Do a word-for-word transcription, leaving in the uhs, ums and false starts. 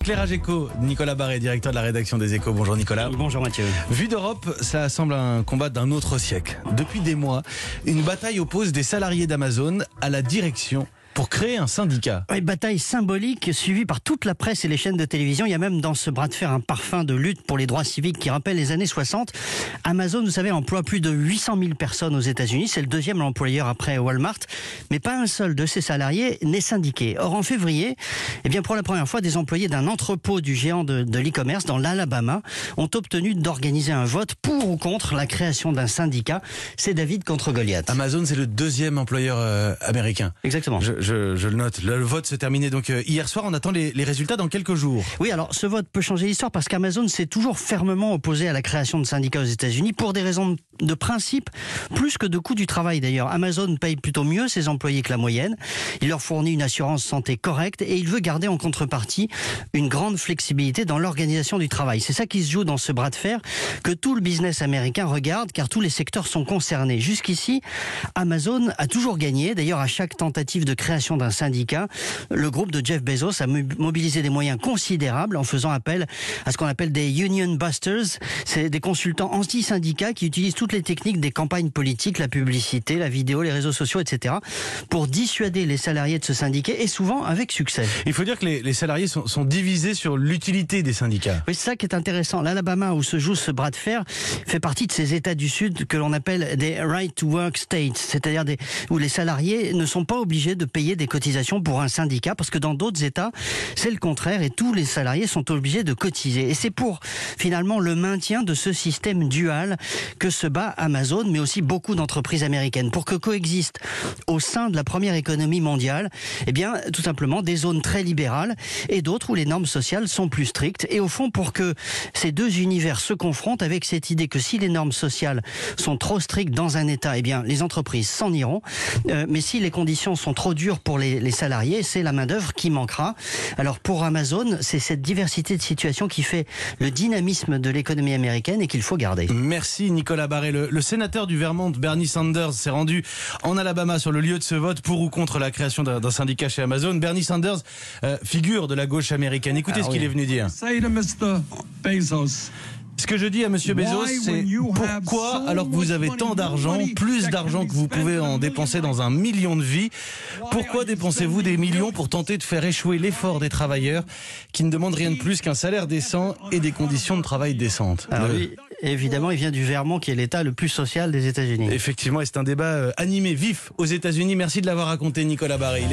Éclairage éco, Nicolas Barré, directeur de la rédaction des Échos. Bonjour Nicolas. Bonjour Mathieu. Vu d'Europe, ça semble un combat d'un autre siècle. Depuis des mois, une bataille oppose des salariés d'Amazon à la direction pour créer un syndicat. Une bataille symbolique suivie par toute la presse et les chaînes de télévision. Il y a même dans ce bras de fer un parfum de lutte pour les droits civiques qui rappelle les années soixante. Amazon, vous savez, emploie plus de huit cent mille personnes aux États-Unis. C'est le deuxième employeur après Walmart. Mais pas un seul de ses salariés n'est syndiqué. Or, en février, eh bien, pour la première fois, des employés d'un entrepôt du géant de, de l'e-commerce dans l'Alabama ont obtenu d'organiser un vote pour ou contre la création d'un syndicat. C'est David contre Goliath. Amazon, c'est le deuxième employeur euh, américain. Exactement. Je, je, je le note. Le vote se terminait donc euh, hier soir. On attend les, les résultats dans quelques jours. Oui, alors ce vote peut changer l'histoire parce qu'Amazon s'est toujours fermement opposé à la création de syndicats aux États-Unis pour des raisons de principe, plus que de coût du travail d'ailleurs. Amazon paye plutôt mieux ses employés que la moyenne. Il leur fournit une assurance santé correcte et il veut garder en contrepartie une grande flexibilité dans l'organisation du travail. C'est ça qui se joue dans ce bras de fer que tout le business américain regarde car tous les secteurs sont concernés. Jusqu'ici, Amazon a toujours gagné. D'ailleurs, à chaque tentative de création d'un syndicat, le groupe de Jeff Bezos a mobilisé des moyens considérables en faisant appel à ce qu'on appelle des union busters. C'est des consultants anti-syndicats qui utilisent toutes les techniques des campagnes politiques, la publicité, la vidéo, les réseaux sociaux, et cetera pour dissuader les salariés de se syndiquer et souvent avec succès. Il faut dire que les, les salariés sont, sont divisés sur l'utilité des syndicats. Oui, c'est ça qui est intéressant. L'Alabama, où se joue ce bras de fer, fait partie de ces États du Sud que l'on appelle des right to work states, c'est-à-dire des, où les salariés ne sont pas obligés de payer des cotisations pour un syndicat, parce que dans d'autres États, c'est le contraire et tous les salariés sont obligés de cotiser. Et c'est pour finalement le maintien de ce système dual que se bat Amazon, mais aussi beaucoup d'entreprises américaines, pour que coexistent au sein de la première économie mondiale, eh bien, tout simplement des zones très libérales et d'autres où les normes sociales sont plus strictes. Et au fond, pour que ces deux univers se confrontent avec cette idée que si les normes sociales sont trop strictes dans un État, eh bien, les entreprises s'en iront. Euh, mais si les conditions sont trop dures pour les, les salariés, c'est la main-d'œuvre qui manquera. Alors, pour Amazon, c'est cette diversité de situations qui fait le dynamisme de l'économie américaine et qu'il faut garder. Merci Nicolas Barré. Le, le sénateur du Vermont, Bernie Sanders, s'est rendu en Alabama sur le lieu de ce vote pour ou contre la création d'un, d'un syndicat chez Amazon. Bernie Sanders, euh, figure de la gauche américaine. Écoutez ah, ce oui. qu'il est venu dire. Say to mister Bezos. Ce que je dis à Monsieur Bezos, c'est pourquoi, alors que vous avez tant d'argent, plus d'argent que vous pouvez en dépenser dans un million de vies, pourquoi dépensez-vous des millions pour tenter de faire échouer l'effort des travailleurs qui ne demandent rien de plus qu'un salaire décent et des conditions de travail décentes? Alors, oui, évidemment, il vient du Vermont qui est l'État le plus social des États-Unis. Effectivement, et c'est un débat animé, vif aux États-Unis. Merci de l'avoir raconté, Nicolas Barré.